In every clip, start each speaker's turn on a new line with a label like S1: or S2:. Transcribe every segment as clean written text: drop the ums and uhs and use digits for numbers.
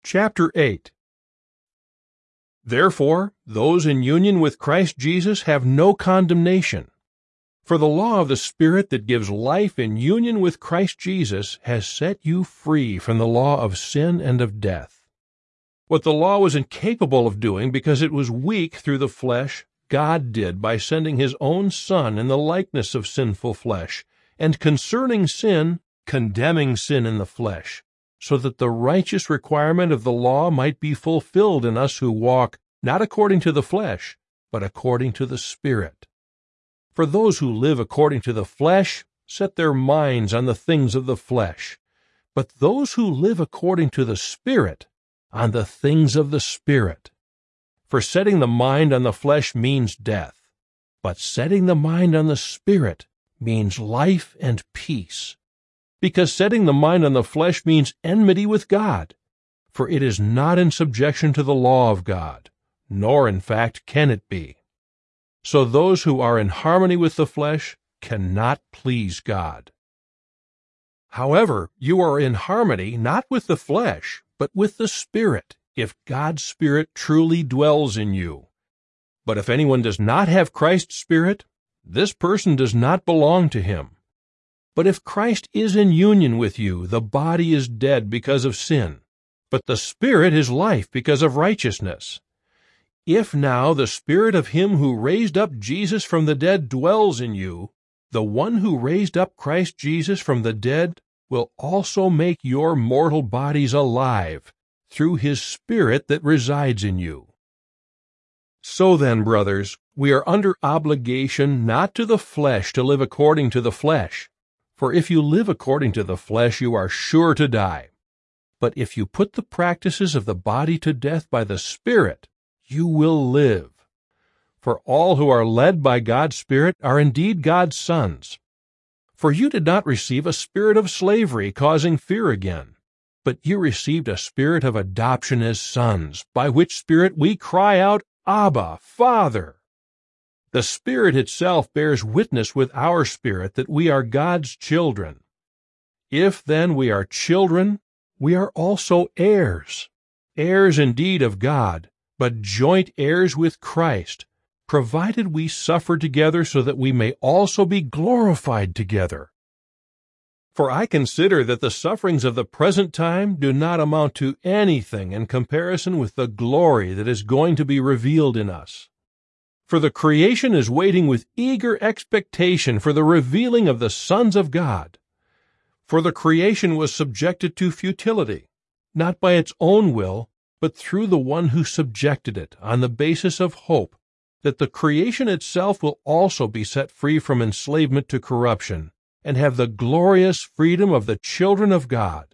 S1: Chapter 8. Therefore, those in union with Christ Jesus have no condemnation. For the law of the Spirit that gives life in union with Christ Jesus has set you free from the law of sin and of death. What the law was incapable of doing because it was weak through the flesh, God did by sending His own Son in the likeness of sinful flesh, and concerning sin, condemning sin in the flesh, so that the righteous requirement of the law might be fulfilled in us who walk not according to the flesh, but according to the Spirit. For those who live according to the flesh set their minds on the things of the flesh, but those who live according to the Spirit on the things of the Spirit. For setting the mind on the flesh means death, but setting the mind on the Spirit means life and peace. Because setting the mind on the flesh means enmity with God, for it is not in subjection to the law of God, nor in fact can it be. So those who are in harmony with the flesh cannot please God. However, you are in harmony not with the flesh, but with the Spirit, if God's Spirit truly dwells in you. But if anyone does not have Christ's Spirit, this person does not belong to Him. But if Christ is in union with you, the body is dead because of sin, but the Spirit is life because of righteousness. If now the Spirit of Him who raised up Jesus from the dead dwells in you, the one who raised up Christ Jesus from the dead will also make your mortal bodies alive through His Spirit that resides in you. So then, brothers, we are under obligation not to the flesh to live according to the flesh. For if you live according to the flesh, you are sure to die. But if you put the practices of the body to death by the Spirit, you will live. For all who are led by God's Spirit are indeed God's sons. For you did not receive a spirit of slavery causing fear again, but you received a spirit of adoption as sons, by which Spirit we cry out, Abba, Father. The Spirit itself bears witness with our spirit that we are God's children. If then we are children, we are also heirs, heirs indeed of God, but joint heirs with Christ, provided we suffer together so that we may also be glorified together. For I consider that the sufferings of the present time do not amount to anything in comparison with the glory that is going to be revealed in us. For the creation is waiting with eager expectation for the revealing of the sons of God. For the creation was subjected to futility, not by its own will, but through the one who subjected it, on the basis of hope, that the creation itself will also be set free from enslavement to corruption, and have the glorious freedom of the children of God.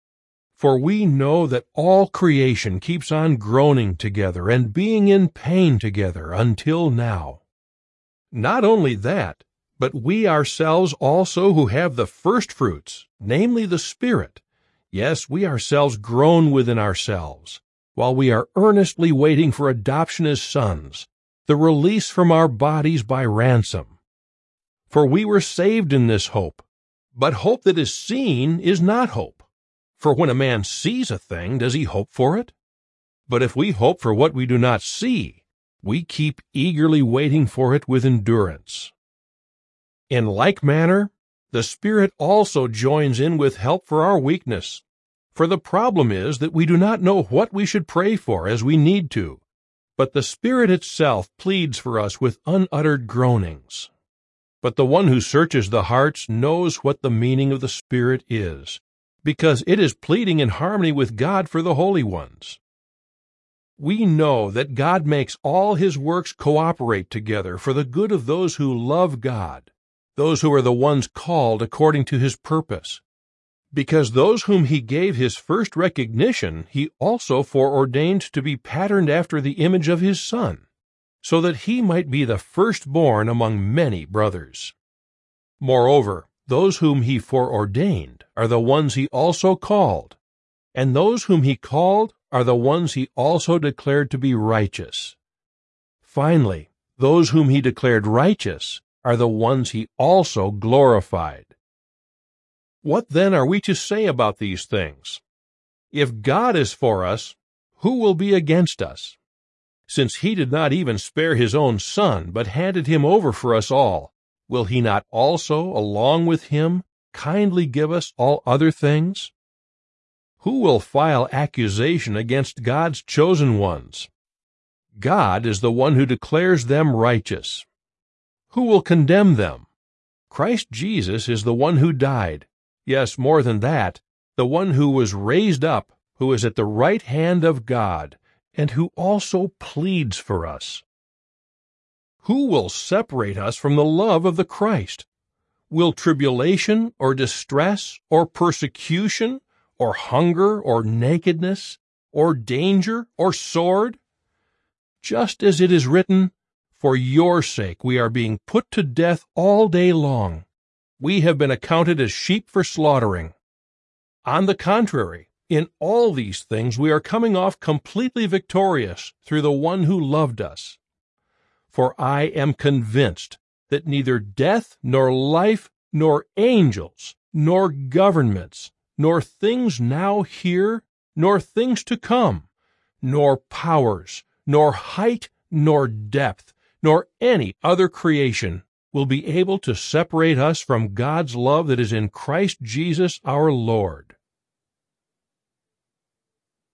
S1: For we know that all creation keeps on groaning together and being in pain together until now. Not only that, but we ourselves also who have the first fruits, namely the Spirit, yes, we ourselves groan within ourselves, while we are earnestly waiting for adoption as sons, the release from our bodies by ransom. For we were saved in this hope, but hope that is seen is not hope. For when a man sees a thing, does he hope for it? But if we hope for what we do not see, we keep eagerly waiting for it with endurance. In like manner, the Spirit also joins in with help for our weakness. For the problem is that we do not know what we should pray for as we need to, but the Spirit itself pleads for us with unuttered groanings. But the one who searches the hearts knows what the meaning of the Spirit is, because it is pleading in harmony with God for the holy ones. We know that God makes all His works cooperate together for the good of those who love God, those who are the ones called according to His purpose. Because those whom He gave His first recognition, He also foreordained to be patterned after the image of His Son, so that He might be the firstborn among many brothers. Moreover, those whom He foreordained are the ones He also called, and those whom He called are the ones He also declared to be righteous. Finally, those whom He declared righteous are the ones He also glorified. What then are we to say about these things? If God is for us, who will be against us? Since he did not even spare his own Son, but handed him over for us all, will he not also, along with him, kindly give us all other things? Who will file accusation against God's chosen ones? God is the one who declares them righteous. Who will condemn them? Christ Jesus is the one who died. Yes, more than that, the one who was raised up, who is at the right hand of God, and who also pleads for us. Who will separate us from the love of the Christ? Will tribulation or distress or persecution or hunger or nakedness or danger or sword? Just as it is written, "For your sake we are being put to death all day long. We have been accounted as sheep for slaughtering." On the contrary, in all these things we are coming off completely victorious through the one who loved us. For I am convinced that neither death nor life nor angels nor governments nor things now here nor things to come, nor powers, nor height, nor depth, nor any other creation will be able to separate us from God's love that is in Christ Jesus our Lord.